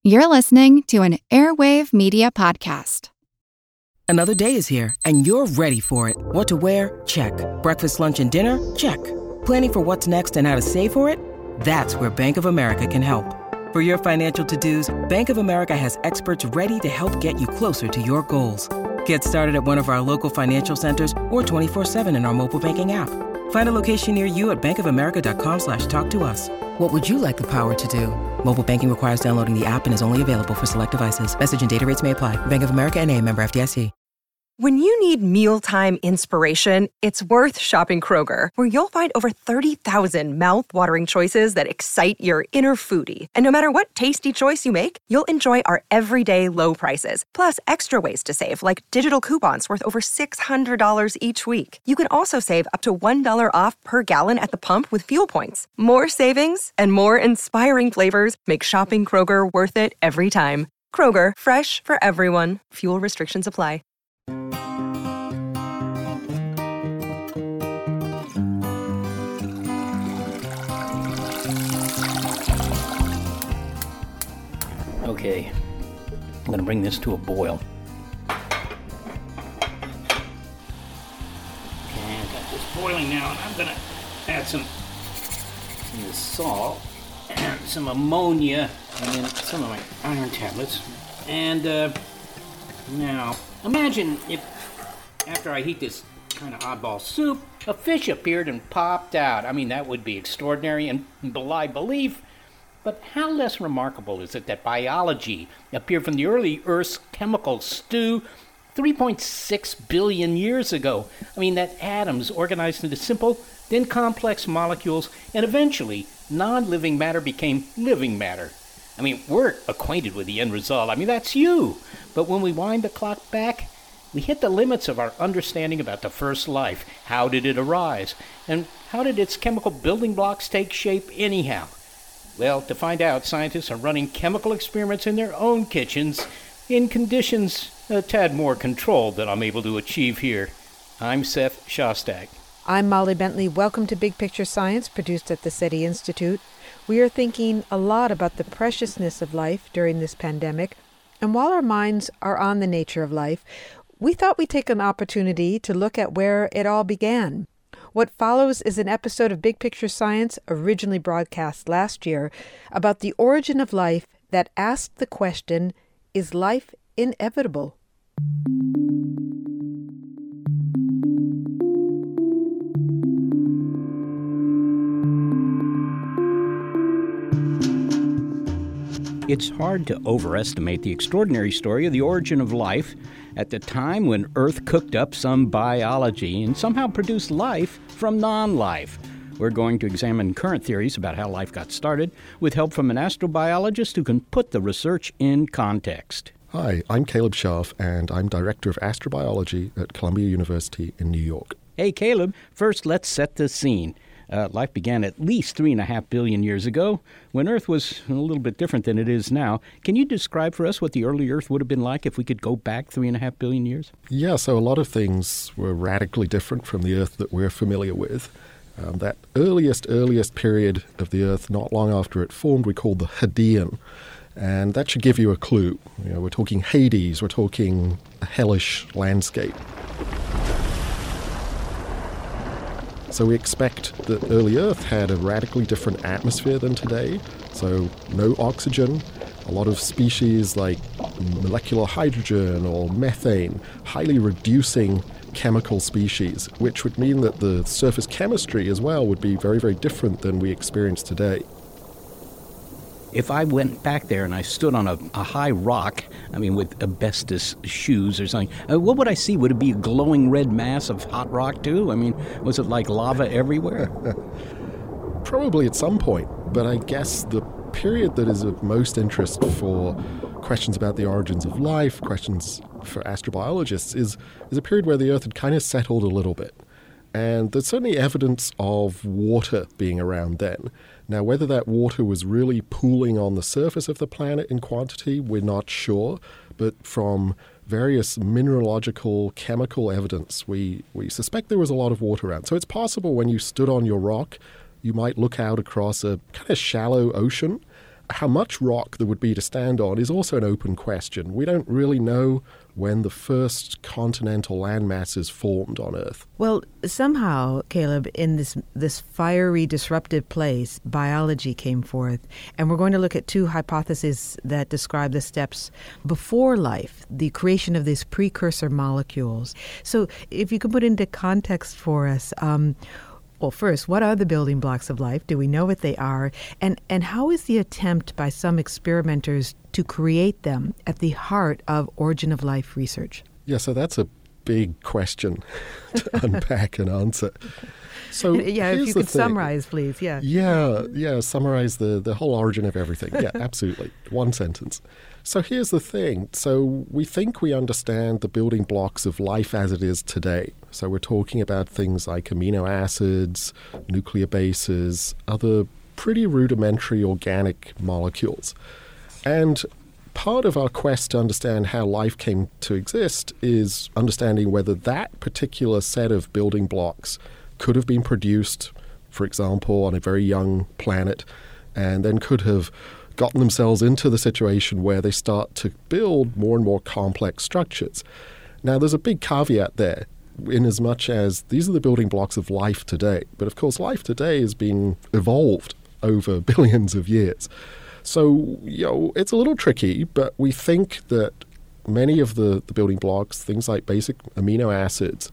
You're listening to an Airwave Media Podcast. Another day is here, and you're ready for it. What to wear? Check. Breakfast, lunch, and dinner? Check. Planning for what's next and how to save for it? That's where Bank of America can help. For your financial to-dos, Bank of America has experts ready to help get you closer to your goals. Get started at one of our local financial centers or 24/7 in our mobile banking app. Find a location near you at bankofamerica.com/talktous. What would you like the power to do? Mobile banking requires downloading the app and is only available for select devices. Message and data rates may apply. Bank of America N.A., member FDIC. When you need mealtime inspiration, it's worth shopping Kroger, where you'll find over 30,000 mouth-watering choices that excite your inner foodie. And no matter what tasty choice you make, you'll enjoy our everyday low prices, plus extra ways to save, like digital coupons worth over $600 each week. You can also save up to $1 off per gallon at the pump with fuel points. More savings and more inspiring flavors make shopping Kroger worth it every time. Kroger, fresh for everyone. Fuel restrictions apply. Okay, I'm going to bring this to a boil. Okay, I've got this boiling now, and I'm going to add some salt and some ammonia and then some of my iron tablets. And now, imagine if after I heat this kind of oddball soup, a fish appeared and popped out. I mean, that would be extraordinary and belie belief. But how less remarkable is it that biology appeared from the early Earth's chemical stew 3.6 billion years ago? I mean, that atoms organized into simple, then complex molecules, and eventually non-living matter became living matter. I mean, we're acquainted with the end result. I mean, that's you. But when we wind the clock back, we hit the limits of our understanding about the first life. How did it arise? And how did its chemical building blocks take shape anyhow? Well, to find out, scientists are running chemical experiments in their own kitchens in conditions a tad more controlled than I'm able to achieve here. I'm Seth Shostak. I'm Molly Bentley. Welcome to Big Picture Science, produced at the SETI Institute. We are thinking a lot about the preciousness of life during this pandemic. And while our minds are on the nature of life, we thought we'd take an opportunity to look at where it all began. What follows is an episode of Big Picture Science, originally broadcast last year, about the origin of life that asked the question, is life inevitable? It's hard to overestimate the extraordinary story of the origin of life at the time when Earth cooked up some biology and somehow produced life from non-life. We're going to examine current theories about how life got started with help from an astrobiologist who can put the research in context. Hi, I'm Caleb Scharf, and I'm Director of Astrobiology at Columbia University in New York. Hey, Caleb, first let's set the scene. Life began at least 3.5 billion years ago, when Earth was a little bit different than it is now. Can you describe for us what the early Earth would have been like if we could go back 3.5 billion years? Yeah, so a lot of things were radically different from the Earth that we're familiar with. That earliest period of the Earth, not long after it formed, we called the Hadean. And that should give you a clue. You know, we're talking Hades, we're talking a hellish landscape. So we expect that early Earth had a radically different atmosphere than today. So no oxygen, a lot of species like molecular hydrogen or methane, highly reducing chemical species, which would mean that the surface chemistry as well would be very, very different than we experience today. If I went back there and I stood on a high rock, with asbestos shoes or something, what would I see? Would it be a glowing red mass of hot rock too? Was it like lava everywhere? Probably at some point, but I guess the period that is of most interest for questions about the origins of life, questions for astrobiologists, is a period where the Earth had kind of settled a little bit. And there's certainly evidence of water being around then. Now, whether that water was really pooling on the surface of the planet in quantity, we're not sure. But from various mineralogical, chemical evidence, we suspect there was a lot of water around. So it's possible when you stood on your rock, you might look out across a kind of shallow ocean. How much rock there would be to stand on is also an open question. We don't really know when the first continental landmasses formed on Earth. Well, somehow, Caleb, in this fiery, disruptive place, biology came forth. And we're going to look at two hypotheses that describe the steps before life, the creation of these precursor molecules. So if you could put into context for us, well, first, what are the building blocks of life? Do we know what they are? And how is the attempt by some experimenters to create them at the heart of origin of life research? Yeah, so that's a big question to unpack and answer. So yeah, if you could summarize, please. Yeah, summarize the whole origin of everything. Yeah, absolutely. One sentence. So here's the thing. So we think we understand the building blocks of life as it is today. So we're talking about things like amino acids, nuclear bases, other pretty rudimentary organic molecules. And part of our quest to understand how life came to exist is understanding whether that particular set of building blocks could have been produced, for example, on a very young planet, and then could have gotten themselves into the situation where they start to build more and more complex structures. Now, there's a big caveat there, in as much as these are the building blocks of life today. But of course, life today has been evolved over billions of years. So, it's a little tricky, but we think that many of the building blocks, things like basic amino acids,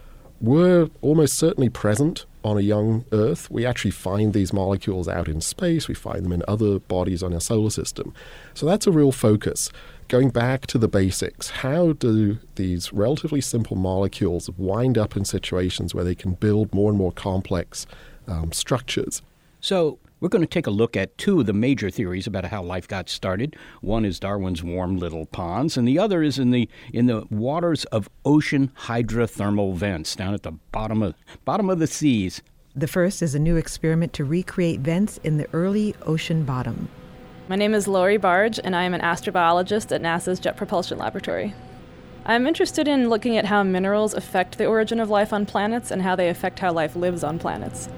were almost certainly present on a young Earth. We actually find these molecules out in space. We find them in other bodies on our solar system. So that's a real focus. Going back to the basics, how do these relatively simple molecules wind up in situations where they can build more and more complex structures? So we're going to take a look at two of the major theories about how life got started. One is Darwin's warm little ponds, and the other is in the waters of ocean hydrothermal vents down at the bottom of the seas. The first is a new experiment to recreate vents in the early ocean bottom. My name is Lori Barge, and I am an astrobiologist at NASA's Jet Propulsion Laboratory. I'm interested in looking at how minerals affect the origin of life on planets and how they affect how life lives on planets.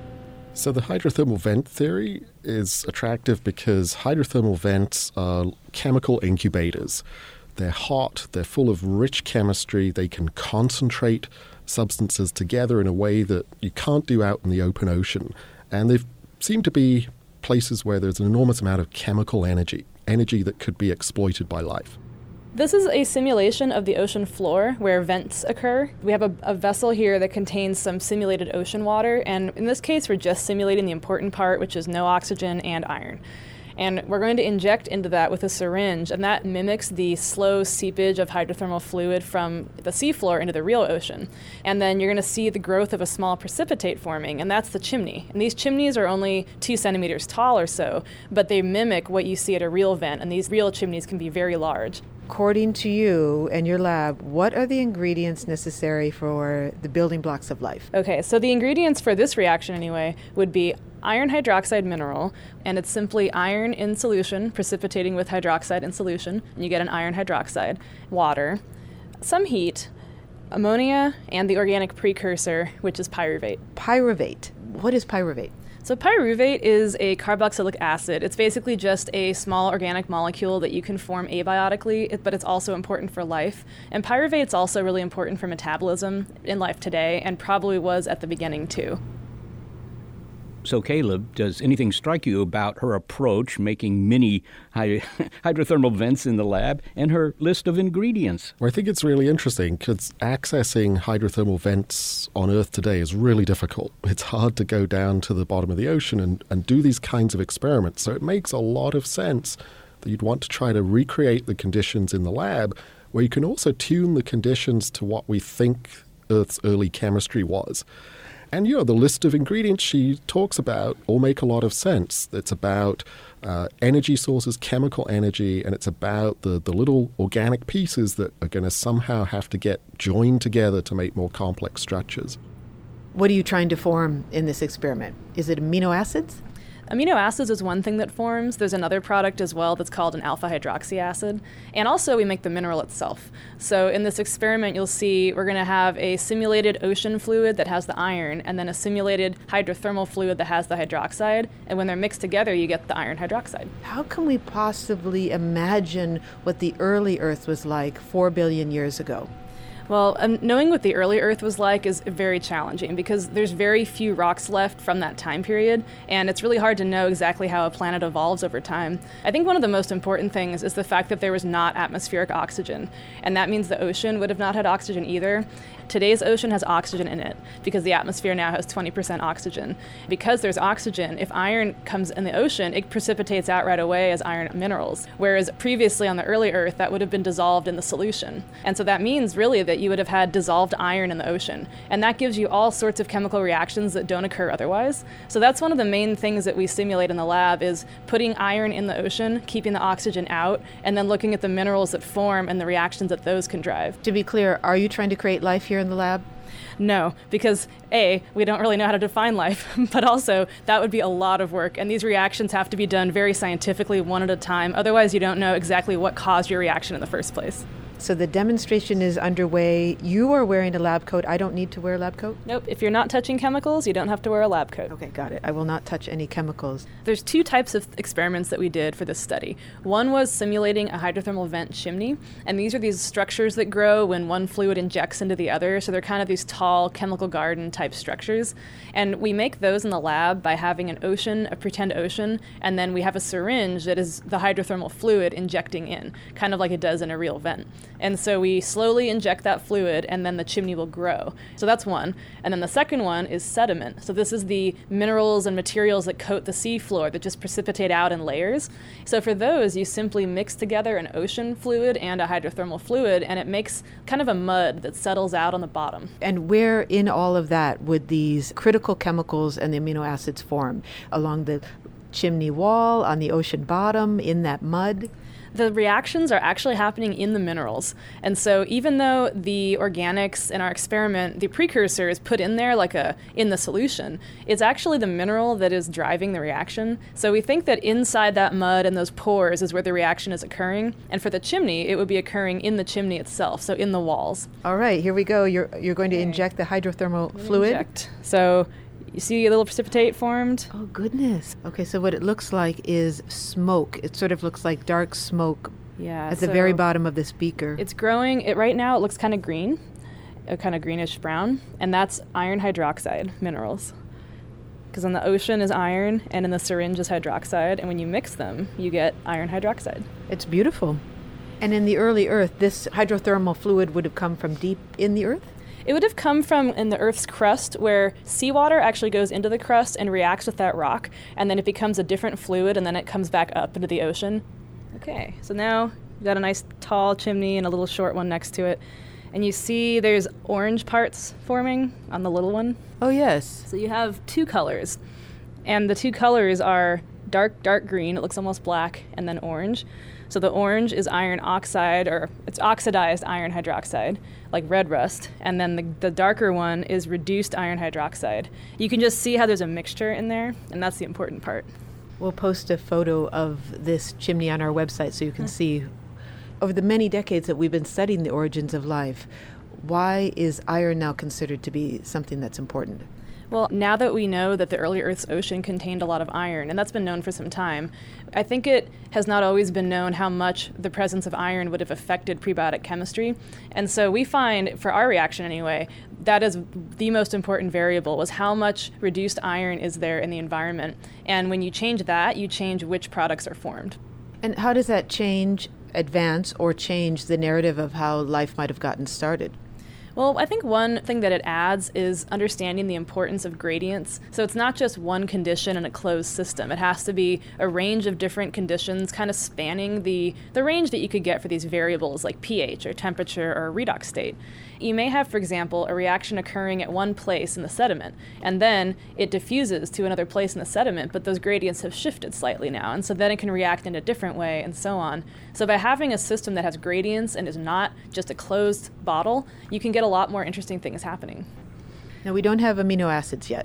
So the hydrothermal vent theory is attractive because hydrothermal vents are chemical incubators. They're hot, they're full of rich chemistry, they can concentrate substances together in a way that you can't do out in the open ocean. And they seem to be places where there's an enormous amount of chemical energy that could be exploited by life. This is a simulation of the ocean floor where vents occur. We have a vessel here that contains some simulated ocean water, and in this case we're just simulating the important part, which is no oxygen and iron. And we're going to inject into that with a syringe, and that mimics the slow seepage of hydrothermal fluid from the seafloor into the real ocean. And then you're going to see the growth of a small precipitate forming, and that's the chimney. And these chimneys are only 2 centimeters tall or so, but they mimic what you see at a real vent, and these real chimneys can be very large. According to you and your lab, what are the ingredients necessary for the building blocks of life? Okay, so the ingredients for this reaction anyway would be iron hydroxide mineral, and it's simply iron in solution, precipitating with hydroxide in solution, and you get an iron hydroxide, water, some heat, ammonia, and the organic precursor, which is pyruvate. Pyruvate. What is pyruvate? So pyruvate is a carboxylic acid. It's basically just a small organic molecule that you can form abiotically, but it's also important for life. And pyruvate's also really important for metabolism in life today, and probably was at the beginning too. So, Caleb, does anything strike you about her approach, making mini hydrothermal vents in the lab, and her list of ingredients? Well, I think it's really interesting because accessing hydrothermal vents on Earth today is really difficult. It's hard to go down to the bottom of the ocean and do these kinds of experiments. So it makes a lot of sense that you'd want to try to recreate the conditions in the lab where you can also tune the conditions to what we think Earth's early chemistry was. And, the list of ingredients she talks about all make a lot of sense. It's about energy sources, chemical energy, and it's about the little organic pieces that are going to somehow have to get joined together to make more complex structures. What are you trying to form in this experiment? Is it amino acids? Amino acids is one thing that forms. There's another product as well that's called an alpha hydroxy acid. And also we make the mineral itself. So in this experiment, you'll see we're going to have a simulated ocean fluid that has the iron and then a simulated hydrothermal fluid that has the hydroxide. And when they're mixed together, you get the iron hydroxide. How can we possibly imagine what the early Earth was like 4 billion years ago? Well, knowing what the early Earth was like is very challenging because there's very few rocks left from that time period, and it's really hard to know exactly how a planet evolves over time. I think one of the most important things is the fact that there was not atmospheric oxygen, and that means the ocean would have not had oxygen either. Today's ocean has oxygen in it because the atmosphere now has 20% oxygen. Because there's oxygen, if iron comes in the ocean, it precipitates out right away as iron minerals, whereas previously on the early Earth, that would have been dissolved in the solution. And so that means really that you would have had dissolved iron in the ocean. And that gives you all sorts of chemical reactions that don't occur otherwise. So that's one of the main things that we simulate in the lab is putting iron in the ocean, keeping the oxygen out, and then looking at the minerals that form and the reactions that those can drive. To be clear, are you trying to create life here in the lab? No, because A, we don't really know how to define life, but also that would be a lot of work, and these reactions have to be done very scientifically, one at a time. Otherwise, you don't know exactly what caused your reaction in the first place. So the demonstration is underway. You are wearing a lab coat. I don't need to wear a lab coat? Nope. If you're not touching chemicals, you don't have to wear a lab coat. Okay, got it. I will not touch any chemicals. There's two types of experiments that we did for this study. One was simulating a hydrothermal vent chimney, and these are these structures that grow when one fluid injects into the other, so they're kind of these tall chemical garden type structures. And we make those in the lab by having an ocean, a pretend ocean, and then we have a syringe that is the hydrothermal fluid injecting in, kind of like it does in a real vent. And so we slowly inject that fluid and then the chimney will grow. So that's one. And then the second one is sediment. So this is the minerals and materials that coat the seafloor that just precipitate out in layers. So for those, you simply mix together an ocean fluid and a hydrothermal fluid, and it makes kind of a mud that settles out on the bottom. And where in all of that would these critical chemicals and the amino acids form? Along the chimney wall, on the ocean bottom, in that mud? The reactions are actually happening in the minerals. And so even though the organics in our experiment, the precursor is put in there in the solution, it's actually the mineral that is driving the reaction. So we think that inside that mud and those pores is where the reaction is occurring. And for the chimney, it would be occurring in the chimney itself, so in the walls. All right, here we go. You're going to inject the hydrothermal fluid? Inject. So you see a little precipitate formed? Oh, goodness. Okay, so what it looks like is smoke. It sort of looks like dark smoke at the very bottom of this beaker. It's growing. Right now it looks kind of green, kind of greenish brown, and that's iron hydroxide minerals. Because in the ocean is iron, and in the syringe is hydroxide, and when you mix them, you get iron hydroxide. It's beautiful. And in the early Earth, this hydrothermal fluid would have come from deep in the Earth? It would have come from in the Earth's crust, where seawater actually goes into the crust and reacts with that rock, and then it becomes a different fluid, and then it comes back up into the ocean. Okay, so now you've got a nice tall chimney and a little short one next to it. And you see there's orange parts forming on the little one. Oh, yes. So you have two colors, and the two colors are dark green, it looks almost black, and then orange. So the orange is iron oxide, or it's oxidized iron hydroxide, like red rust, and then the darker one is reduced iron hydroxide. You can just see how there's a mixture in there, and that's the important part. We'll post a photo of this chimney on our website so you can see. Over the many decades that we've been studying the origins of life, why is iron now considered to be something that's important? Well, now that we know that the early Earth's ocean contained a lot of iron, and that's been known for some time, I think it has not always been known how much the presence of iron would have affected prebiotic chemistry. And so we find, for our reaction anyway, that is the most important variable, was how much reduced iron is there in the environment. And when you change that, you change which products are formed. And how does that advance or change the narrative of how life might have gotten started? Well, I think one thing that it adds is understanding the importance of gradients. So it's not just one condition in a closed system. It has to be a range of different conditions kind of spanning the range that you could get for these variables like pH or temperature or redox state. You may have, for example, a reaction occurring at one place in the sediment, and then it diffuses to another place in the sediment, but those gradients have shifted slightly now, and so then it can react in a different way, and so on. So by having a system that has gradients and is not just a closed bottle, you can get a lot more interesting things happening. Now, we don't have amino acids yet.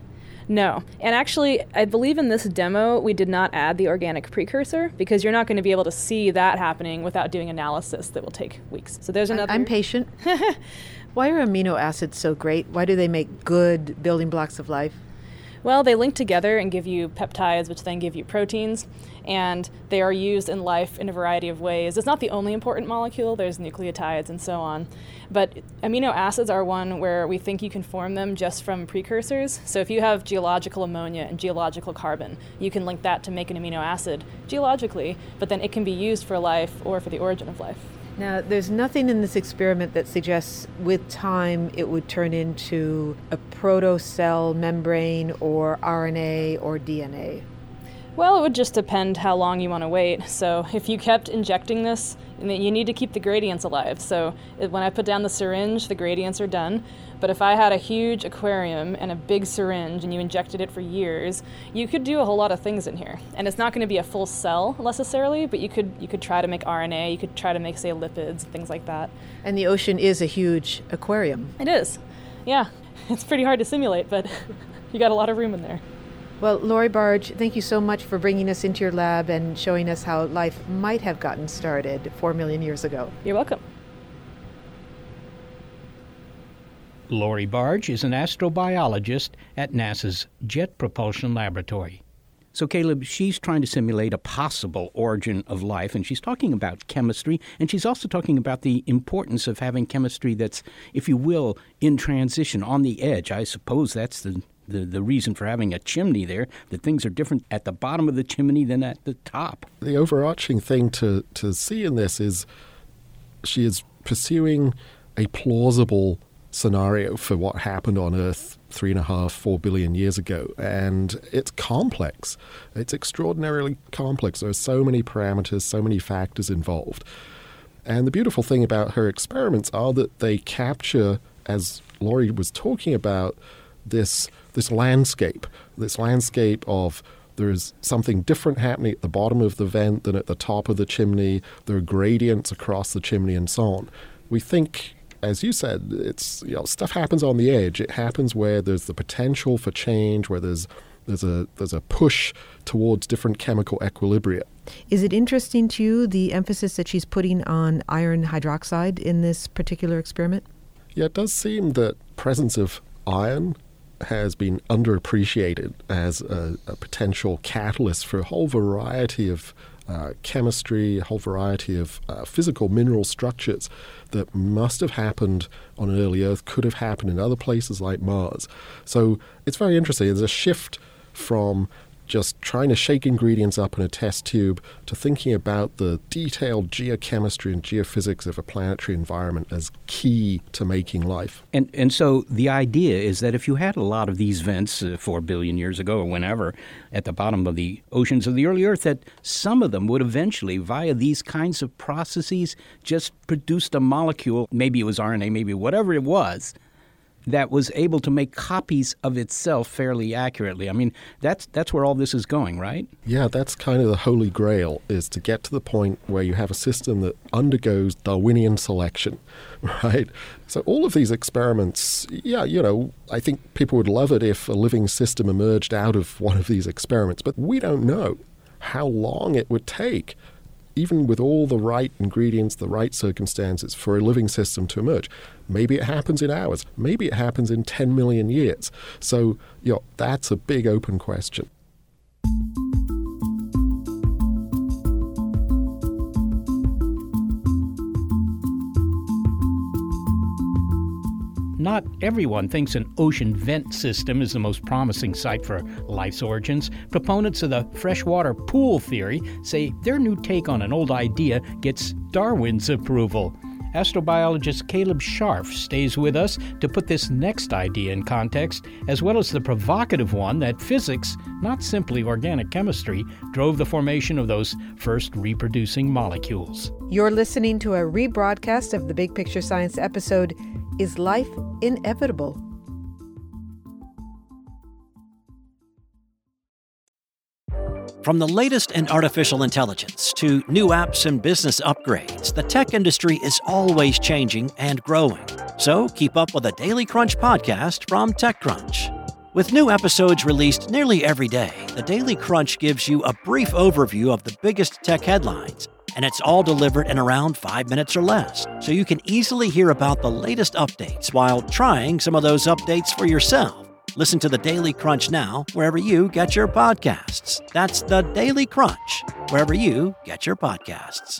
No. And actually, I believe in this demo, we did not add the organic precursor because you're not going to be able to see that happening without doing analysis that will take weeks. So there's another... I'm patient. Why are amino acids so great? Why do they make good building blocks of life? Well, they link together and give you peptides, which then give you proteins, and they are used in life in a variety of ways. It's not the only important molecule. There's nucleotides and so on. But amino acids are one where we think you can form them just from precursors. So if you have geological ammonia and geological carbon, you can link that to make an amino acid geologically, but then it can be used for life or for the origin of life. Now, there's nothing in this experiment that suggests with time it would turn into a protocell membrane or RNA or DNA. Well, it would just depend how long you want to wait. So if you kept injecting this, you need to keep the gradients alive. So when I put down the syringe, the gradients are done. But if I had a huge aquarium and a big syringe and you injected it for years, you could do a whole lot of things in here. And it's not going to be a full cell necessarily, but you could try to make RNA, you could try to make, say, lipids, things like that. And the ocean is a huge aquarium. It is. Yeah. It's pretty hard to simulate, but you got a lot of room in there. Well, Lori Barge, thank you so much for bringing us into your lab and showing us how life might have gotten started 4 million years ago. You're welcome. Lori Barge is an astrobiologist at NASA's Jet Propulsion Laboratory. So, Caleb, she's trying to simulate a possible origin of life, and she's talking about chemistry, and she's also talking about the importance of having chemistry that's, if you will, in transition, on the edge. I suppose that's the reason for having a chimney there, that things are different at the bottom of the chimney than at the top. The overarching thing to see in this is she is pursuing a plausible scenario for what happened on Earth 3.5–4 billion years ago. And it's complex. It's extraordinarily complex. There are so many parameters, so many factors involved. And the beautiful thing about her experiments are that they capture, as Lori was talking about, this landscape of there is something different happening at the bottom of the vent than at the top of the chimney. There are gradients across the chimney and so on. We think, as you said, it's stuff happens on the edge. It happens where there's the potential for change, where there's a push towards different chemical equilibria. Is it interesting to you the emphasis that she's putting on iron hydroxide in this particular experiment? Yeah, it does seem that presence of iron has been underappreciated as a potential catalyst for a whole variety of chemistry, a whole variety of physical mineral structures that must have happened on an early Earth, could have happened in other places like Mars. So it's very interesting. There's a shift from just trying to shake ingredients up in a test tube to thinking about the detailed geochemistry and geophysics of a planetary environment as key to making life. And so the idea is that if you had a lot of these vents 4 billion years ago or whenever at the bottom of the oceans of the early Earth, that some of them would eventually, via these kinds of processes, just produced a molecule, maybe it was RNA, maybe whatever it was, that was able to make copies of itself fairly accurately. I mean, that's where all this is going, right? Yeah, that's kind of the holy grail, is to get to the point where you have a system that undergoes Darwinian selection, right? So all of these experiments, I think people would love it if a living system emerged out of one of these experiments, but we don't know how long it would take, even with all the right ingredients, the right circumstances, for a living system to emerge. Maybe it happens in hours. Maybe it happens in 10 million years. So, that's a big open question. Not everyone thinks an ocean vent system is the most promising site for life's origins. Proponents of the freshwater pool theory say their new take on an old idea gets Darwin's approval. Astrobiologist Caleb Scharf stays with us to put this next idea in context, as well as the provocative one that physics, not simply organic chemistry, drove the formation of those first reproducing molecules. You're listening to a rebroadcast of the Big Picture Science episode, Is Life Inevitable? From the latest in artificial intelligence to new apps and business upgrades, the tech industry is always changing and growing. So keep up with the Daily Crunch podcast from TechCrunch. With new episodes released nearly every day, the Daily Crunch gives you a brief overview of the biggest tech headlines, and it's all delivered in around 5 minutes or less, so you can easily hear about the latest updates while trying some of those updates for yourself. Listen to the Daily Crunch now, wherever you get your podcasts. That's the Daily Crunch, wherever you get your podcasts.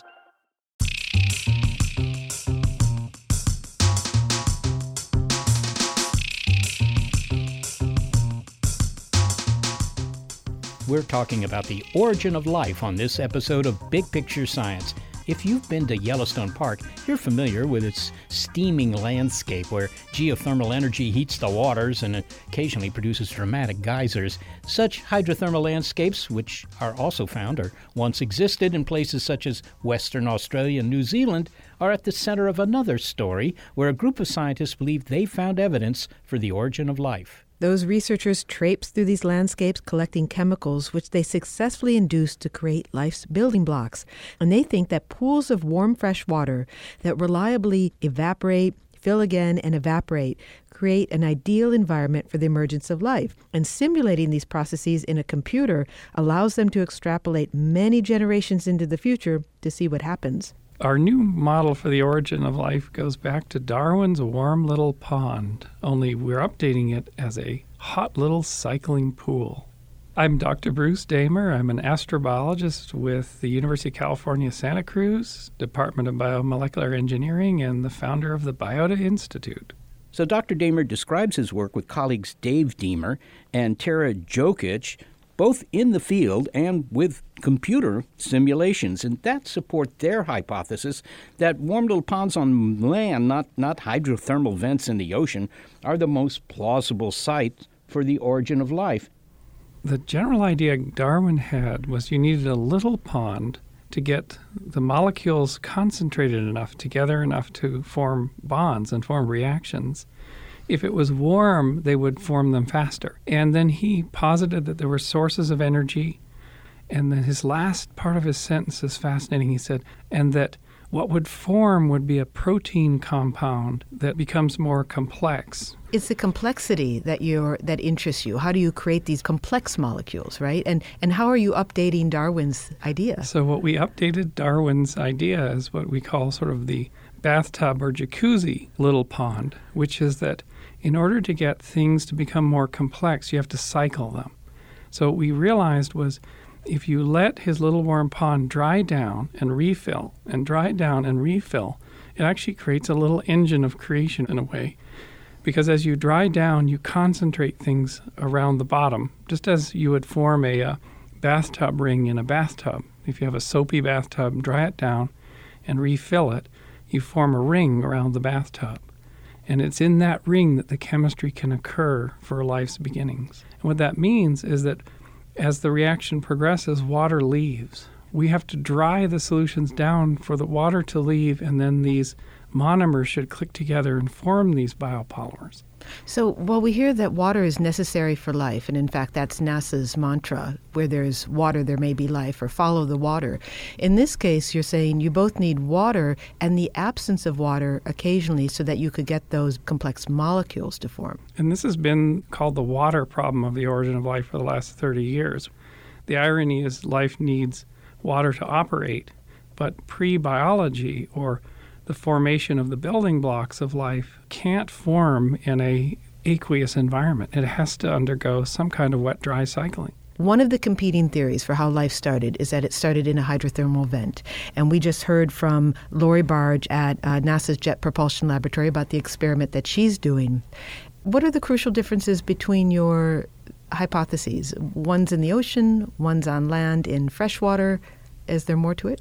We're talking about the origin of life on this episode of Big Picture Science. If you've been to Yellowstone Park, you're familiar with its steaming landscape where geothermal energy heats the waters and occasionally produces dramatic geysers. Such hydrothermal landscapes, which are also found or once existed in places such as Western Australia and New Zealand, are at the center of another story where a group of scientists believe they found evidence for the origin of life. Those researchers traipse through these landscapes collecting chemicals which they successfully induce to create life's building blocks. And they think that pools of warm, fresh water that reliably evaporate, fill again, and evaporate create an ideal environment for the emergence of life. And simulating these processes in a computer allows them to extrapolate many generations into the future to see what happens. Our new model for the origin of life goes back to Darwin's warm little pond, only we're updating it as a hot little cycling pool. I'm Dr. Bruce Damer. I'm an astrobiologist with the University of California, Santa Cruz, Department of Biomolecular Engineering, and the founder of the Biota Institute. So Dr. Damer describes his work with colleagues Dave Deamer and Tara Jokic, both in the field and with computer simulations, and that support their hypothesis that warm little ponds on land, not hydrothermal vents in the ocean, are the most plausible site for the origin of life. The general idea Darwin had was you needed a little pond to get the molecules concentrated enough, together enough to form bonds and form reactions. If it was warm, they would form them faster. And then he posited that there were sources of energy. And then his last part of his sentence is fascinating. He said, and that what would form would be a protein compound that becomes more complex. It's the complexity that interests you. How do you create these complex molecules, right? And how are you updating Darwin's idea? So what we updated Darwin's idea is what we call sort of the bathtub or jacuzzi little pond, which is that in order to get things to become more complex, you have to cycle them. So what we realized was if you let his little warm pond dry down and refill, and dry down and refill, it actually creates a little engine of creation in a way. Because as you dry down, you concentrate things around the bottom, just as you would form a bathtub ring in a bathtub. If you have a soapy bathtub, dry it down and refill it, you form a ring around the bathtub. And it's in that ring that the chemistry can occur for life's beginnings. And what that means is that as the reaction progresses, water leaves. We have to dry the solutions down for the water to leave, and then these monomers should click together and form these biopolymers. So, well, we hear that water is necessary for life, and in fact, that's NASA's mantra, where there's water, there may be life, or follow the water. In this case, you're saying you both need water and the absence of water occasionally so that you could get those complex molecules to form. And this has been called the water problem of the origin of life for the last 30 years. The irony is life needs water to operate, but pre-biology, or the formation of the building blocks of life, can't form in an aqueous environment. It has to undergo some kind of wet-dry cycling. One of the competing theories for how life started is that it started in a hydrothermal vent. And we just heard from Lori Barge at NASA's Jet Propulsion Laboratory about the experiment that she's doing. What are the crucial differences between your hypotheses? One's in the ocean, one's on land in freshwater. Is there more to it?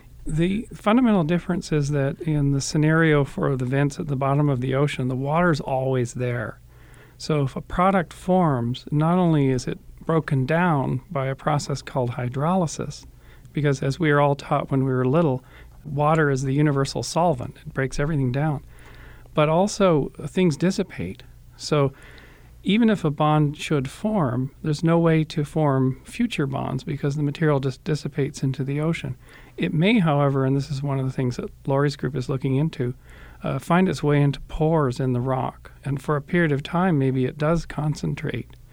The fundamental difference is that in the scenario for the vents at the bottom of the ocean, the water's always there. So if a product forms, not only is it broken down by a process called hydrolysis, because as we were all taught when we were little, water is the universal solvent. It breaks everything down. But also things dissipate. So even if a bond should form, there's no way to form future bonds because the material just dissipates into the ocean. It may, however, and this is one of the things that Lori's group is looking into, find its way into pores in the rock. And for a period of time, maybe it does concentrate.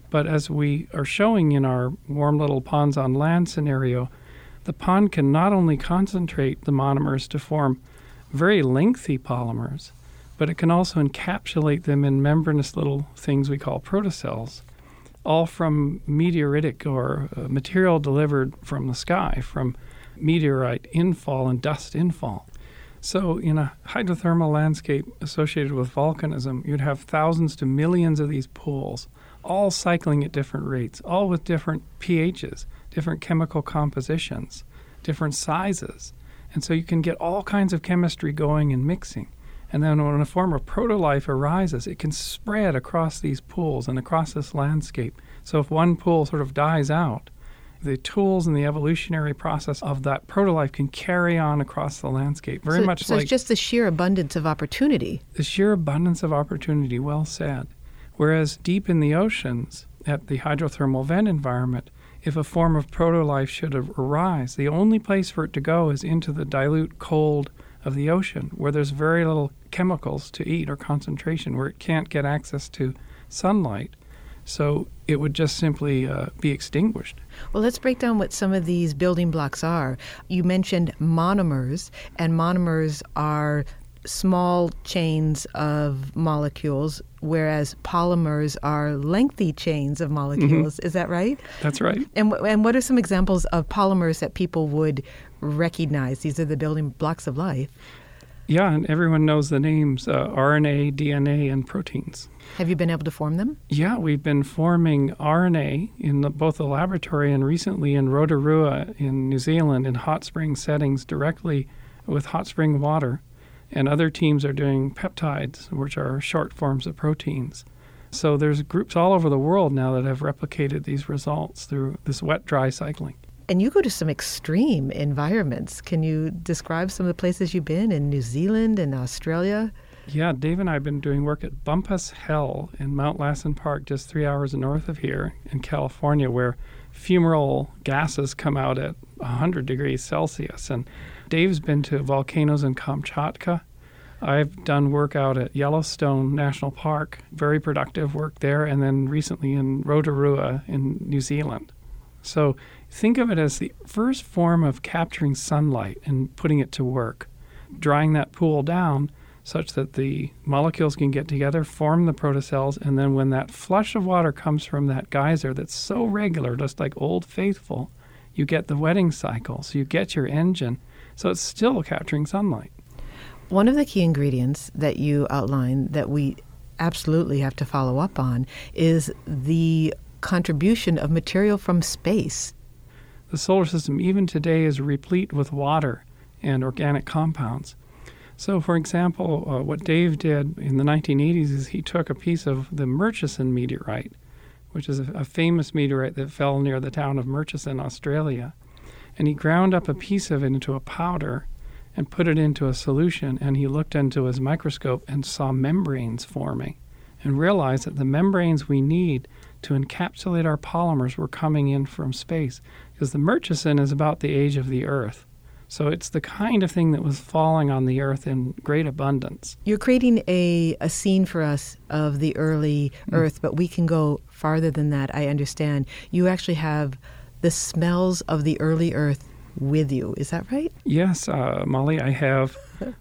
But as we are showing in our warm little ponds on land scenario, the pond can not only concentrate the monomers to form very lengthy polymers, but it can also encapsulate them in membranous little things we call protocells, all from meteoritic or material delivered from the sky, from meteorite infall and dust infall. So in a hydrothermal landscape associated with volcanism, you'd have thousands to millions of these pools, all cycling at different rates, all with different pHs, different chemical compositions, different sizes. And so you can get all kinds of chemistry going and mixing. And then when a form of protolife arises, it can spread across these pools and across this landscape. So if one pool sort of dies out, the tools and the evolutionary process of that protolife can carry on across the landscape. Very much so like it's just the sheer abundance of opportunity. the sheer abundance of opportunity, well said. Whereas deep in the oceans, at the hydrothermal vent environment, if a form of protolife should arise, the only place for it to go is into the dilute cold of the ocean, where there's very little chemicals to eat or concentration, where it can't get access to sunlight. So it would just simply be extinguished. Well, let's break down what some of these building blocks are. You mentioned monomers, and monomers are small chains of molecules, whereas polymers are lengthy chains of molecules. Mm-hmm. Is that right? That's right. And what are some examples of polymers that people would recognize? These are the building blocks of life. Yeah, and everyone knows the names RNA, DNA, and proteins. Have you been able to form them? Yeah, we've been forming RNA in both the laboratory and recently in Rotorua in New Zealand in hot spring settings directly with hot spring water. And other teams are doing peptides, which are short forms of proteins. So there's groups all over the world now that have replicated these results through this wet-dry cycling. And you go to some extreme environments. Can you describe some of the places you've been in New Zealand and Australia? Yeah, Dave and I have been doing work at Bumpus Hell in Mount Lassen Park, just 3 hours north of here in California, where fumarole gases come out at 100 degrees Celsius. And Dave's been to volcanoes in Kamchatka. I've done work out at Yellowstone National Park, very productive work there, and then recently in Rotorua in New Zealand. So think of it as the first form of capturing sunlight and putting it to work, drying that pool down such that the molecules can get together, form the protocells, and then when that flush of water comes from that geyser that's so regular, just like Old Faithful, you get the wetting cycle, so you get your engine. So it's still capturing sunlight. One of the key ingredients that you outlined that we absolutely have to follow up on is the contribution of material from space. The solar system, even today, is replete with water and organic compounds. So, for example, what Dave did in the 1980s is he took a piece of the Murchison meteorite, which is a famous meteorite that fell near the town of Murchison, Australia, and he ground up a piece of it into a powder and put it into a solution, and he looked into his microscope and saw membranes forming and realized that the membranes we need to encapsulate our polymers were coming in from space, because the Murchison is about the age of the Earth. So it's the kind of thing that was falling on the Earth in great abundance. You're creating a scene for us of the early Earth, but we can go farther than that, I understand. You actually have the smells of the early Earth with you. Is that right? Yes, Molly, I have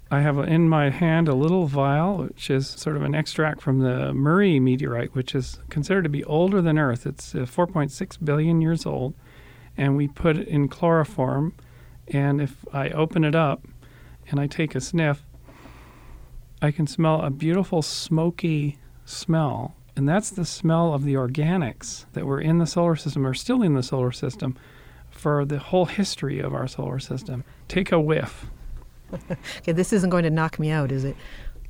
in my hand a little vial, which is sort of an extract from the Murray meteorite, which is considered to be older than Earth. It's 4.6 billion years old, and we put it in chloroform. And if I open it up and I take a sniff, I can smell a beautiful smoky smell. And that's the smell of the organics that were in the solar system, or still in the solar system, for the whole history of our solar system. Take a whiff. Okay, this isn't going to knock me out, is it?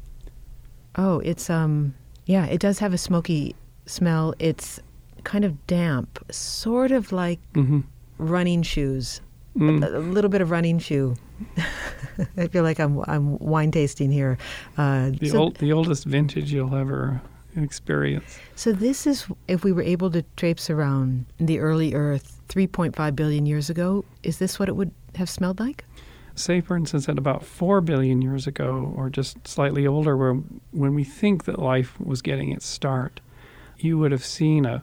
Oh, it's, yeah, it does have a smoky smell. It's kind of damp, sort of like running shoes. A little bit of running shoe. I feel like I'm wine tasting here. The oldest vintage you'll ever experience. So this is, if we were able to traipse around the early Earth 3.5 billion years ago, is this what it would have smelled like? Say, for instance, at about 4 billion years ago, or just slightly older, when we think that life was getting its start, you would have seen a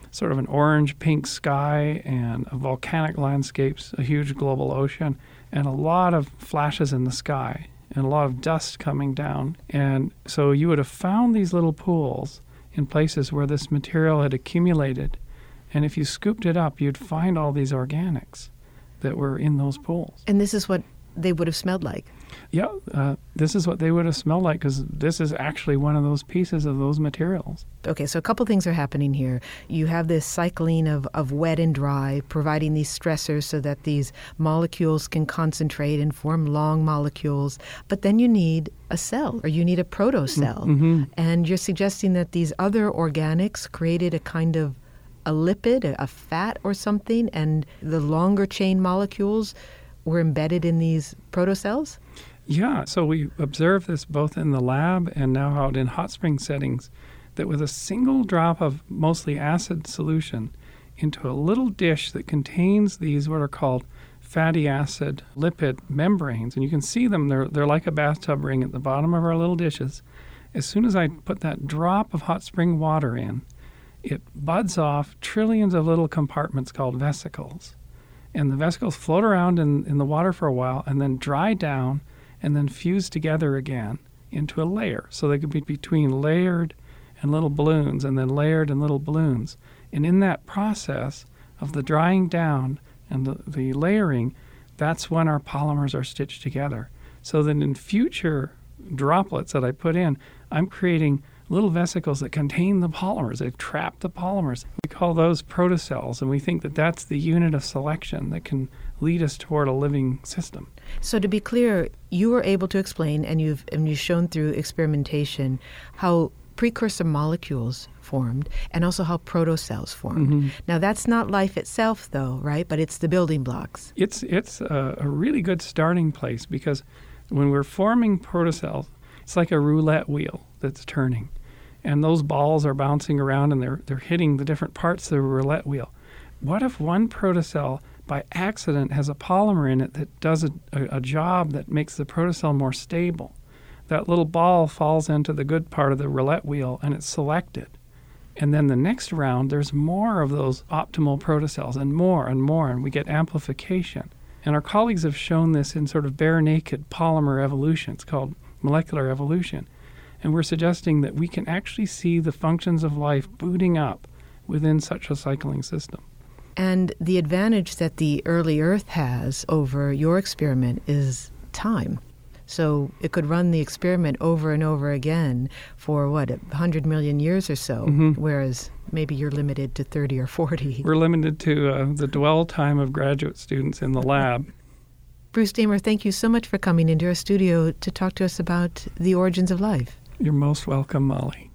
sort of an orange-pink sky and volcanic landscapes, a huge global ocean, and a lot of flashes in the sky and a lot of dust coming down. And so you would have found these little pools in places where this material had accumulated. And if you scooped it up, you'd find all these organics that were in those pools. And this is what they would have smelled like. Yeah, this is what they would have smelled like, because this is actually one of those pieces of those materials. Okay, so a couple things are happening here. You have this cycling of wet and dry, providing these stressors so that these molecules can concentrate and form long molecules. But then you need a cell, or you need a protocell. Mm-hmm. And you're suggesting that these other organics created a kind of a lipid, a fat or something, and the longer chain molecules were embedded in these protocells? Yeah, so we observed this both in the lab and now out in hot spring settings, that with a single drop of mostly acid solution into a little dish that contains these what are called fatty acid lipid membranes, and you can see them, they're like a bathtub ring at the bottom of our little dishes. As soon as I put that drop of hot spring water in, it buds off trillions of little compartments called vesicles. And the vesicles float around in the water for a while and then dry down and then fuse together again into a layer. So they could be between layered and little balloons and then layered and little balloons. And in that process of the drying down and the layering, that's when our polymers are stitched together. So then in future droplets that I put in, I'm creating little vesicles that contain the polymers. They've trapped the polymers. We call those protocells, and we think that that's the unit of selection that can lead us toward a living system. So to be clear, you were able to explain, and you've shown through experimentation, how precursor molecules formed and also how protocells formed. Mm-hmm. Now, that's not life itself, though, right? But it's the building blocks. It's a really good starting place, because when we're forming protocells, it's like a roulette wheel that's turning. And those balls are bouncing around and they're hitting the different parts of the roulette wheel. What if one protocell by accident has a polymer in it that does a job that makes the protocell more stable? That little ball falls into the good part of the roulette wheel and it's selected. And then the next round, there's more of those optimal protocells and more, and we get amplification. And our colleagues have shown this in sort of bare naked polymer evolution. It's called molecular evolution. And we're suggesting that we can actually see the functions of life booting up within such a cycling system. And the advantage that the early Earth has over your experiment is time. So it could run the experiment over and over again for, 100 million years or so, Mm-hmm. whereas maybe you're limited to 30 or 40. We're limited to the dwell time of graduate students in the lab. Bruce Damer, thank you so much for coming into our studio to talk to us about the origins of life. You're most welcome, Molly.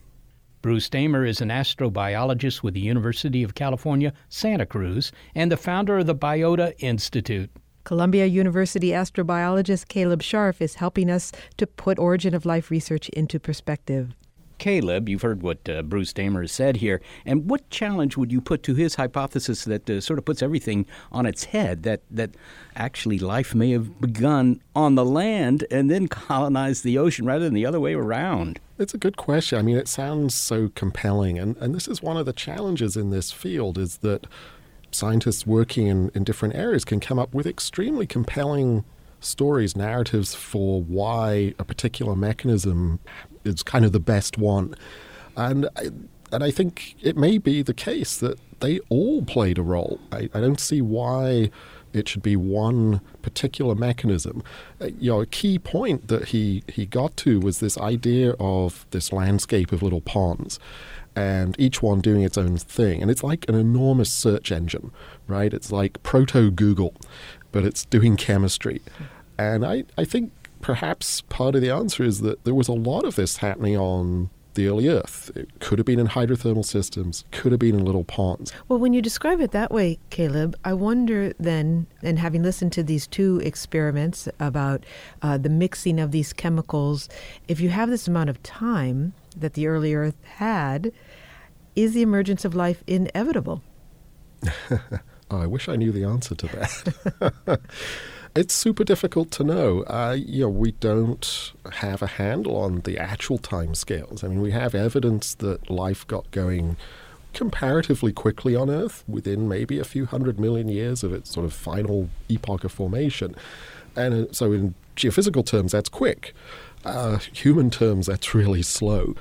Bruce Damer is an astrobiologist with the University of California, Santa Cruz, and the founder of the Biota Institute. Columbia University astrobiologist Caleb Scharf is helping us to put origin of life research into perspective. Caleb, you've heard what Bruce Damer said here, and what challenge would you put to his hypothesis that sort of puts everything on its head, that actually life may have begun on the land and then colonized the ocean rather than the other way around? It's a good question. I mean, it sounds so compelling, and this is one of the challenges in this field, is that scientists working in different areas can come up with extremely compelling stories, narratives for why a particular mechanism is kind of the best one. And I think it may be the case that they all played a role. I don't see why it should be one particular mechanism. A key point that he got to was this idea of this landscape of little ponds, and each one doing its own thing. And it's like an enormous search engine, right? It's like proto-Google, but it's doing chemistry. And I think perhaps part of the answer is that there was a lot of this happening on the early Earth. It could have been in hydrothermal systems, could have been in little ponds. Well, when you describe it that way, Caleb, I wonder then, and having listened to these two experiments about the mixing of these chemicals, if you have this amount of time that the early Earth had, is the emergence of life inevitable? I wish I knew the answer to that. It's super difficult to know. We don't have a handle on the actual time scales. I mean, we have evidence that life got going comparatively quickly on Earth, within maybe a few 100 million years of its sort of final epoch of formation. And so in geophysical terms, that's quick. Human terms, that's really slow.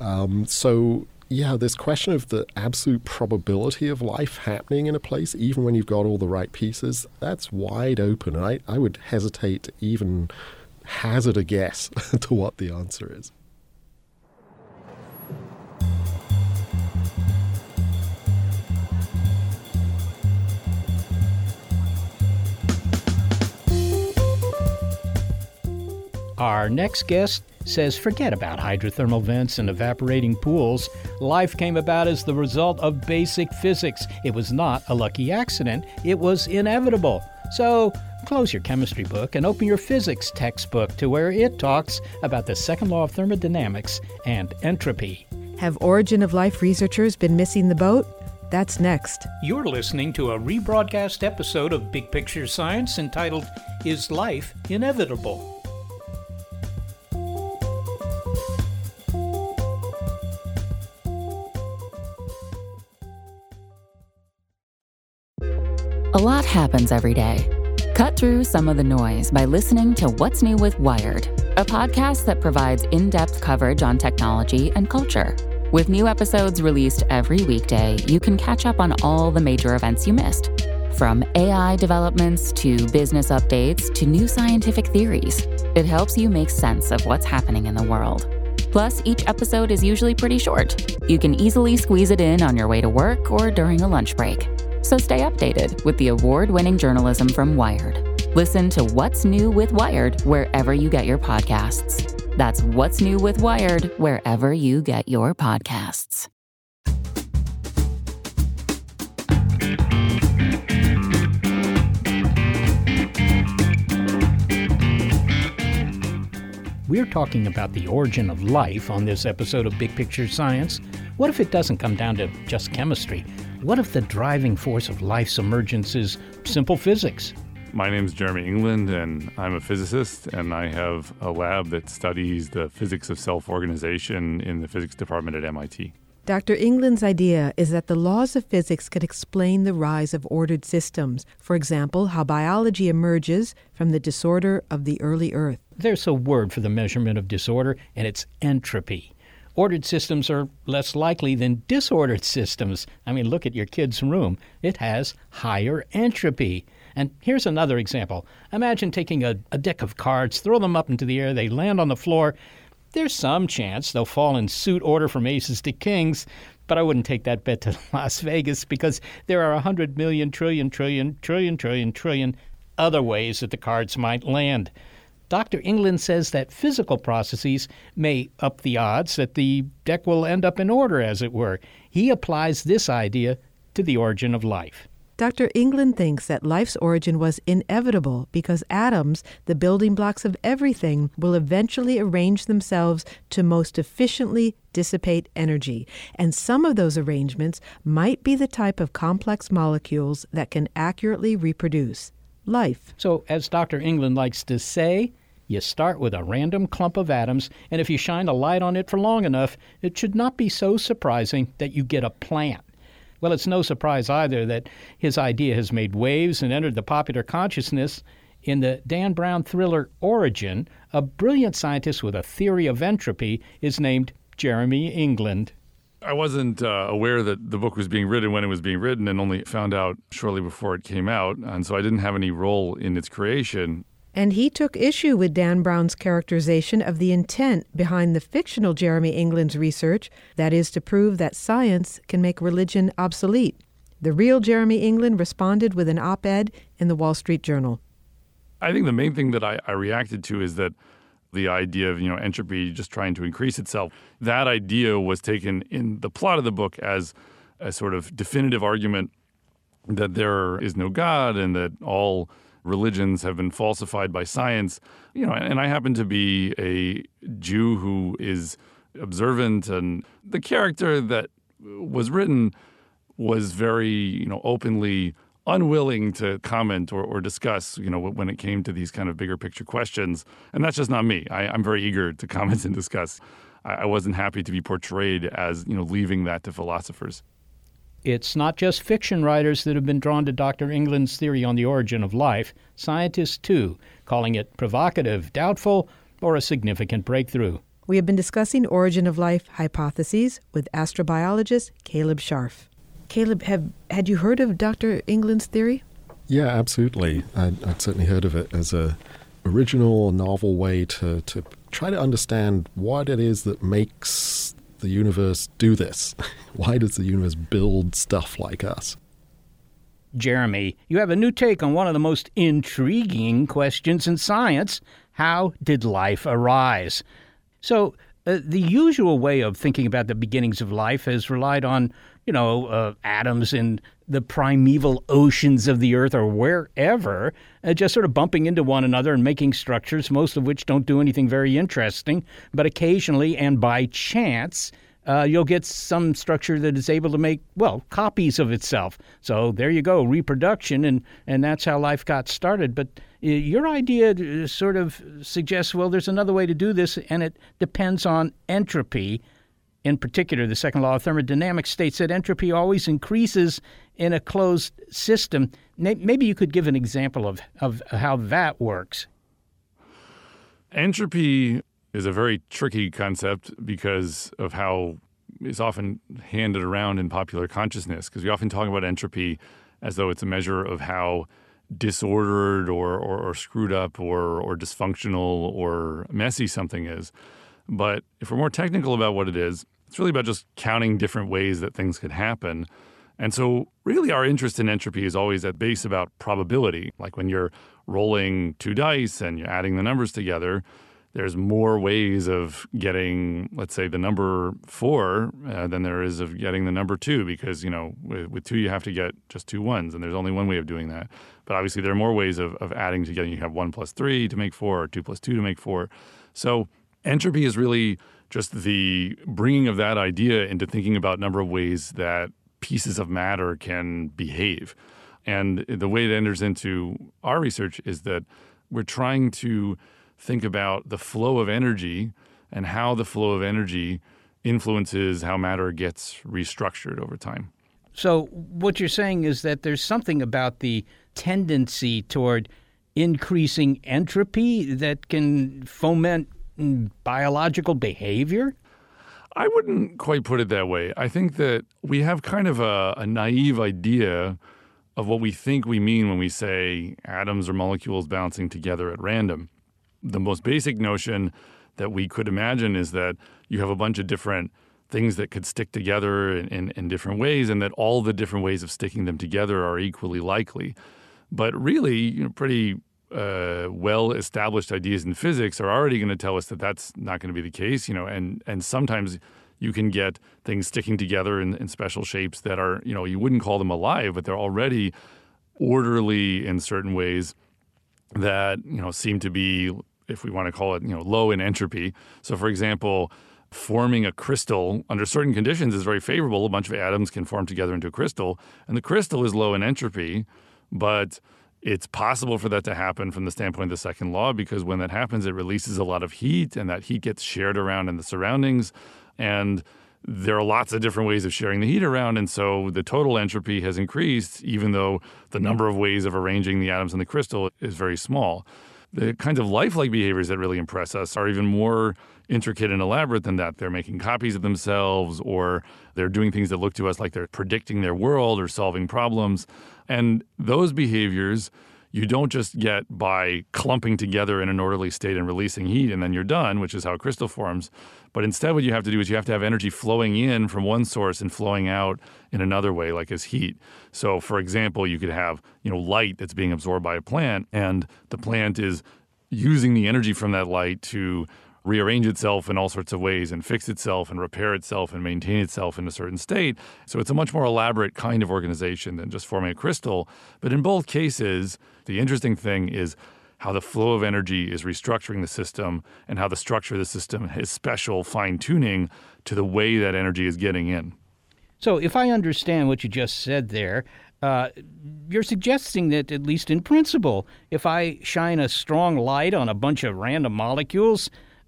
This question of the absolute probability of life happening in a place, even when you've got all the right pieces, that's wide open. I would hesitate to even hazard a guess to what the answer is. Our next guest says forget about hydrothermal vents and evaporating pools. Life came about as the result of basic physics. It was not a lucky accident. It was inevitable. So close your chemistry book and open your physics textbook to where it talks about the second law of thermodynamics and entropy. Have origin of life researchers been missing the boat? That's next. You're listening to a rebroadcast episode of Big Picture Science entitled, Is Life Inevitable? A lot happens every day. Cut through some of the noise by listening to What's New with Wired, a podcast that provides in-depth coverage on technology and culture. With new episodes released every weekday, you can catch up on all the major events you missed. From AI developments to business updates to new scientific theories, it helps you make sense of what's happening in the world. Plus, each episode is usually pretty short. You can easily squeeze it in on your way to work or during a lunch break. So stay updated with the award-winning journalism from Wired. Listen to What's New with Wired wherever you get your podcasts. That's What's New with Wired wherever you get your podcasts. We're talking about the origin of life on this episode of Big Picture Science. What if it doesn't come down to just chemistry? What if the driving force of life's emergence is simple physics? My name is Jeremy England, and I'm a physicist, and I have a lab that studies the physics of self-organization in the physics department at MIT. Dr. England's idea is that the laws of physics could explain the rise of ordered systems. For example, how biology emerges from the disorder of the early Earth. There's a word for the measurement of disorder, and it's entropy. Ordered systems are less likely than disordered systems. I mean, look at your kid's room. It has higher entropy. And here's another example. Imagine taking a deck of cards, throw them up into the air, they land on the floor. There's some chance they'll fall in suit order from aces to kings, but I wouldn't take that bet to Las Vegas because there are 100 million trillion other ways that the cards might land. Dr. England says that physical processes may up the odds that the deck will end up in order, as it were. He applies this idea to the origin of life. Dr. England thinks that life's origin was inevitable because atoms, the building blocks of everything, will eventually arrange themselves to most efficiently dissipate energy. And some of those arrangements might be the type of complex molecules that can accurately reproduce life. So, as Dr. England likes to say, you start with a random clump of atoms, and if you shine a light on it for long enough, it should not be so surprising that you get a plant. Well, it's no surprise either that his idea has made waves and entered the popular consciousness. In the Dan Brown thriller Origin, a brilliant scientist with a theory of entropy is named Jeremy England. I wasn't aware that the book was being written when it was being written and only found out shortly before it came out, and so I didn't have any role in its creation. And he took issue with Dan Brown's characterization of the intent behind the fictional Jeremy England's research, that is, to prove that science can make religion obsolete. The real Jeremy England responded with an op-ed in the Wall Street Journal. I think the main thing that I reacted to is that the idea of, entropy just trying to increase itself, that idea was taken in the plot of the book as a sort of definitive argument that there is no God and that all religions have been falsified by science. And I happen to be a Jew who is observant, and the character that was written was very, openly unwilling to comment or discuss, when it came to these kind of bigger picture questions. And that's just not me. I'm very eager to comment and discuss. I wasn't happy to be portrayed as, leaving that to philosophers. It's not just fiction writers that have been drawn to Dr. England's theory on the origin of life. Scientists, too, calling it provocative, doubtful, or a significant breakthrough. We have been discussing origin of life hypotheses with astrobiologist Caleb Scharf. Caleb, had you heard of Dr. England's theory? Yeah, absolutely. I'd certainly heard of it as a original, novel way to try to understand what it is that makes the universe do this. Why does the universe build stuff like us? Jeremy, you have a new take on one of the most intriguing questions in science. How did life arise? So, the usual way of thinking about the beginnings of life has relied on, atoms in the primeval oceans of the earth or wherever, just sort of bumping into one another and making structures, most of which don't do anything very interesting. But occasionally and by chance, you'll get some structure that is able to make, copies of itself. So there you go, reproduction, and that's how life got started. But your idea sort of suggests, there's another way to do this, and it depends on entropy. In particular, the second law of thermodynamics states that entropy always increases in a closed system. Maybe you could give an example of how that works. Entropy is a very tricky concept because of how it's often handed around in popular consciousness, because we often talk about entropy as though it's a measure of how disordered or screwed up or dysfunctional or messy something is. But if we're more technical about what it is, it's really about just counting different ways that things could happen. And so really our interest in entropy is always at base about probability. Like when you're rolling two dice and you're adding the numbers together, there's more ways of getting, let's say, the number 4 than there is of getting the number 2, because, with 2 you have to get just 2 ones, and there's only one way of doing that. But obviously there are more ways of adding together. You have 1 plus 3 to make 4, or 2 plus 2 to make 4. So entropy is really just the bringing of that idea into thinking about a number of ways that pieces of matter can behave. And the way it enters into our research is that we're trying to think about the flow of energy and how the flow of energy influences how matter gets restructured over time. So what you're saying is that there's something about the tendency toward increasing entropy that can foment biological behavior? I wouldn't quite put it that way. I think that we have kind of a naive idea of what we think we mean when we say atoms or molecules bouncing together at random. The most basic notion that we could imagine is that you have a bunch of different things that could stick together in different ways, and that all the different ways of sticking them together are equally likely. But really, pretty well-established ideas in physics are already going to tell us that that's not going to be the case, and sometimes you can get things sticking together in special shapes that are, you wouldn't call them alive, but they're already orderly in certain ways that, seem to be, if we want to call it, low in entropy. So, for example, forming a crystal under certain conditions is very favorable. A bunch of atoms can form together into a crystal, and the crystal is low in entropy, but it's possible for that to happen from the standpoint of the second law, because when that happens, it releases a lot of heat, and that heat gets shared around in the surroundings. And there are lots of different ways of sharing the heat around, and so the total entropy has increased, even though the number of ways of arranging the atoms in the crystal is very small. The kinds of lifelike behaviors that really impress us are even more intricate and elaborate than that. They're making copies of themselves, or they're doing things that look to us like they're predicting their world or solving problems. And those behaviors you don't just get by clumping together in an orderly state and releasing heat and then you're done, which is how a crystal forms. But instead what you have to do is you have to have energy flowing in from one source and flowing out in another way, like as heat. So, for example, you could have, light that's being absorbed by a plant, and the plant is using the energy from that light to rearrange itself in all sorts of ways and fix itself and repair itself and maintain itself in a certain state. So it's a much more elaborate kind of organization than just forming a crystal. But in both cases, the interesting thing is how the flow of energy is restructuring the system and how the structure of the system has special fine-tuning to the way that energy is getting in. So if I understand what you just said there, you're suggesting that, at least in principle, if I shine a strong light on a bunch of random molecules,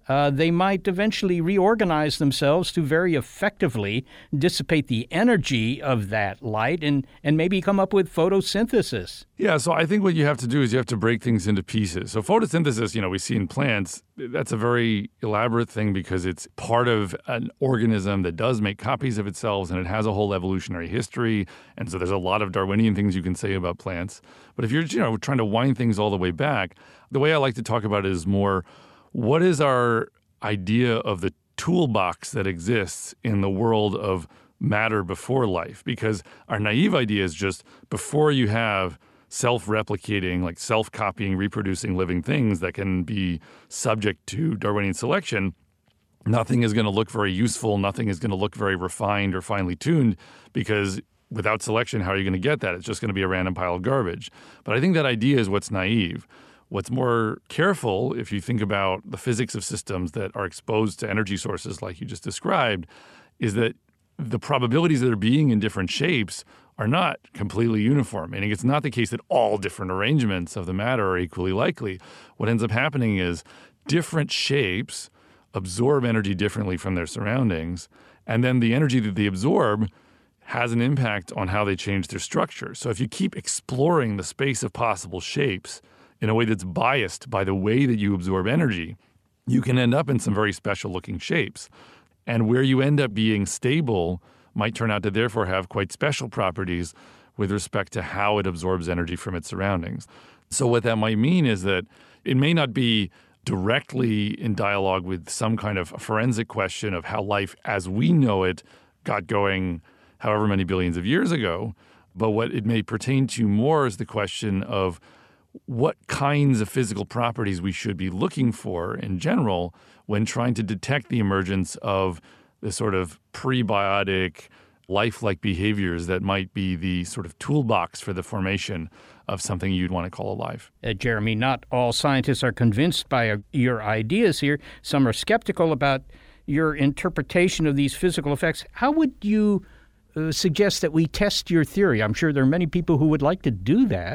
they might eventually reorganize themselves to very effectively dissipate the energy of that light and maybe come up with photosynthesis. Yeah, so I think what you have to do is you have to break things into pieces. So photosynthesis, we see in plants, that's a very elaborate thing because it's part of an organism that does make copies of itself, and it has a whole evolutionary history. And so there's a lot of Darwinian things you can say about plants. But if you're, trying to wind things all the way back, the way I like to talk about it is more, what is our idea of the toolbox that exists in the world of matter before life? Because our naive idea is just before you have self-replicating, like self-copying, reproducing living things that can be subject to Darwinian selection, nothing is going to look very useful, nothing is going to look very refined or finely tuned, because without selection, how are you going to get that? It's just going to be a random pile of garbage. But I think that idea is what's naive. What's more careful, if you think about the physics of systems that are exposed to energy sources like you just described, is that the probabilities that are being in different shapes are not completely uniform. Meaning it's not the case that all different arrangements of the matter are equally likely. What ends up happening is different shapes absorb energy differently from their surroundings, and then the energy that they absorb has an impact on how they change their structure. So if you keep exploring the space of possible shapes in a way that's biased by the way that you absorb energy, you can end up in some very special looking shapes. And where you end up being stable might turn out to therefore have quite special properties with respect to how it absorbs energy from its surroundings. So what that might mean is that it may not be directly in dialogue with some kind of forensic question of how life as we know it got going however many billions of years ago, but what it may pertain to more is the question of what kinds of physical properties we should be looking for in general when trying to detect the emergence of the sort of prebiotic, lifelike behaviors that might be the sort of toolbox for the formation of something you'd want to call alive. Jeremy, not all scientists are convinced by your ideas here. Some are skeptical about your interpretation of these physical effects. How would you suggest that we test your theory? I'm sure there are many people who would like to do that.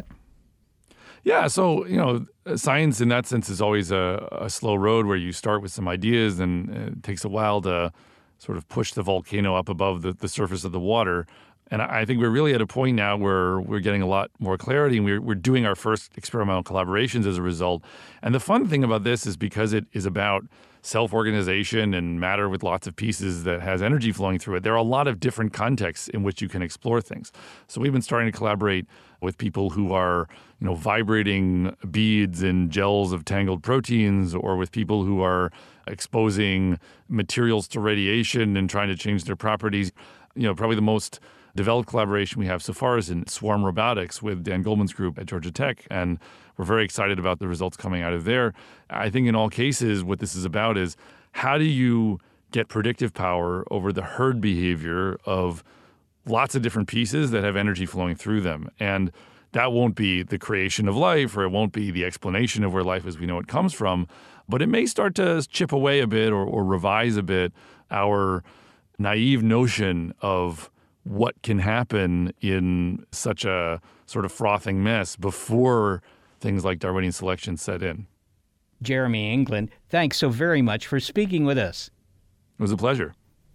Yeah, so, science in that sense is always a slow road where you start with some ideas and it takes a while to sort of push the volcano up above the surface of the water. And I think we're really at a point now where we're getting a lot more clarity, and we're doing our first experimental collaborations as a result. And the fun thing about this is because it is about self-organization and matter with lots of pieces that has energy flowing through it, there are a lot of different contexts in which you can explore things. So we've been starting to collaborate with people who are, vibrating beads in gels of tangled proteins, or with people who are exposing materials to radiation and trying to change their properties. Probably the most developed collaboration we have so far is in swarm robotics with Dan Goldman's group at Georgia Tech, and we're very excited about the results coming out of there. I think in all cases, what this is about is how do you get predictive power over the herd behavior of lots of different pieces that have energy flowing through them. And that won't be the creation of life, or it won't be the explanation of where life as we know it comes from, but it may start to chip away a bit or revise a bit our naive notion of what can happen in such a sort of frothing mess before things like Darwinian selection set in. Jeremy England, thanks so very much for speaking with us. It was a pleasure.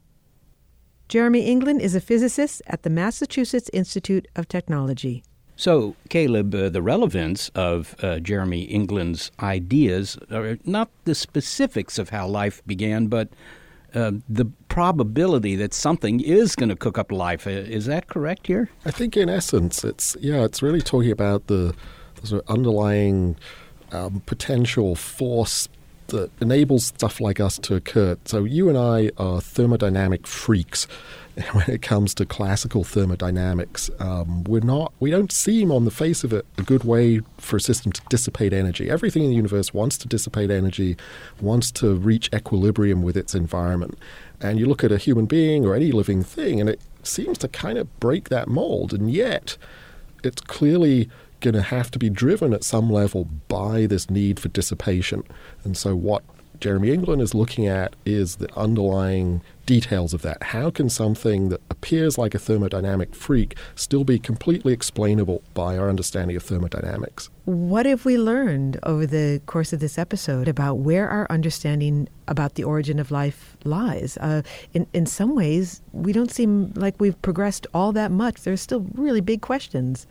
Jeremy England is a physicist at the Massachusetts Institute of Technology. So, Caleb, the relevance of Jeremy England's ideas are not the specifics of how life began, but the probability that something is going to cook up life. Is that correct here? I think in essence, it's really talking about the sort of underlying potential force that enables stuff like us to occur. So you and I are thermodynamic freaks when it comes to classical thermodynamics. We don't seem on the face of it a good way for a system to dissipate energy. Everything in the universe wants to dissipate energy, wants to reach equilibrium with its environment. And you look at a human being or any living thing, and it seems to kind of break that mold. And yet, it's clearly going to have to be driven at some level by this need for dissipation. And so what Jeremy England is looking at is the underlying details of that. How can something that appears like a thermodynamic freak still be completely explainable by our understanding of thermodynamics? What have we learned over the course of this episode about where our understanding about the origin of life lies? In some ways, we don't seem like we've progressed all that much. There's still really big questions.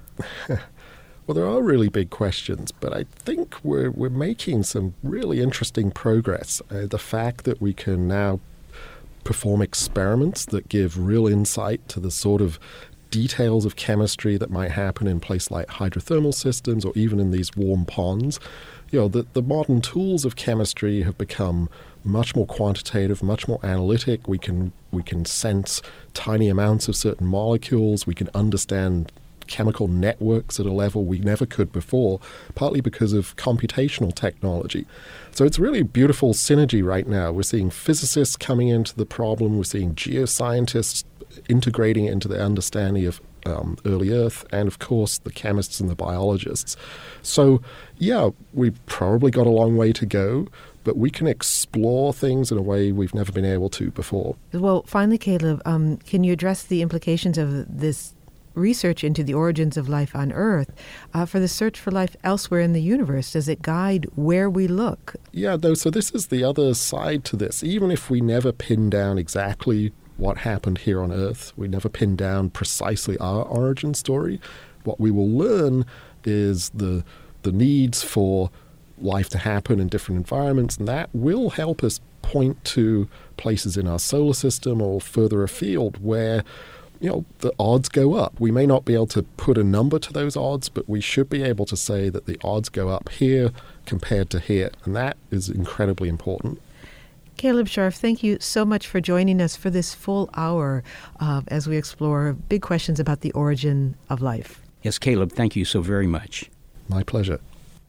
Well, there are really big questions, but I think we're making some really interesting progress. The fact that we can now perform experiments that give real insight to the sort of details of chemistry that might happen in places like hydrothermal systems or even in these warm ponds. The modern tools of chemistry have become much more quantitative, much more analytic. We can sense tiny amounts of certain molecules. We can understand chemical networks at a level we never could before, partly because of computational technology. So it's really a beautiful synergy right now. We're seeing physicists coming into the problem. We're seeing geoscientists integrating it into the understanding of early Earth, and of course the chemists and the biologists. So yeah, we've probably got a long way to go, but we can explore things in a way we've never been able to before. Well, finally, Caleb, can you address the implications of this research into the origins of life on Earth for the search for life elsewhere in the universe? Does it guide where we look? Yeah, so this is the other side to this. Even if we never pin down exactly what happened here on Earth, we never pin down precisely our origin story, what we will learn is the needs for life to happen in different environments, and that will help us point to places in our solar system or further afield where the odds go up. We may not be able to put a number to those odds, but we should be able to say that the odds go up here compared to here, and that is incredibly important. Caleb Scharf, thank you so much for joining us for this full hour as we explore big questions about the origin of life. Yes, Caleb, thank you so very much. My pleasure.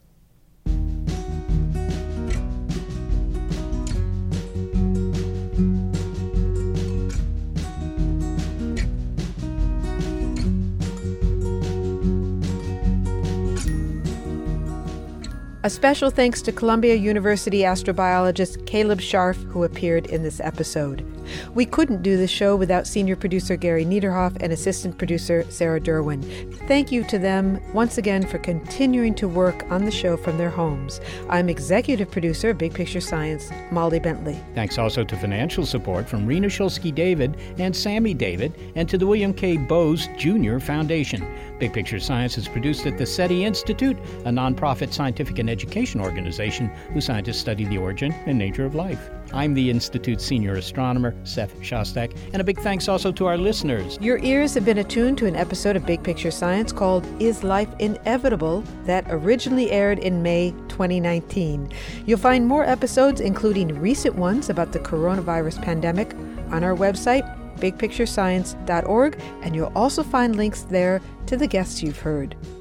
A special thanks to Columbia University astrobiologist Caleb Scharf, who appeared in this episode. We couldn't do this show without senior producer Gary Niederhoff and assistant producer Sarah Derwin. Thank you to them once again for continuing to work on the show from their homes. I'm executive producer of Big Picture Science, Molly Bentley. Thanks also to financial support from Rena Shulsky-David and Sammy David, and to the William K. Bowes Jr. Foundation. Big Picture Science is produced at the SETI Institute, a nonprofit scientific and education organization whose scientists study the origin and nature of life. I'm the Institute's senior astronomer, Seth Shostak, and a big thanks also to our listeners. Your ears have been attuned to an episode of Big Picture Science called Is Life Inevitable? That originally aired in May 2019. You'll find more episodes, including recent ones about the coronavirus pandemic, on our website, bigpicturescience.org, and you'll also find links there to the guests you've heard.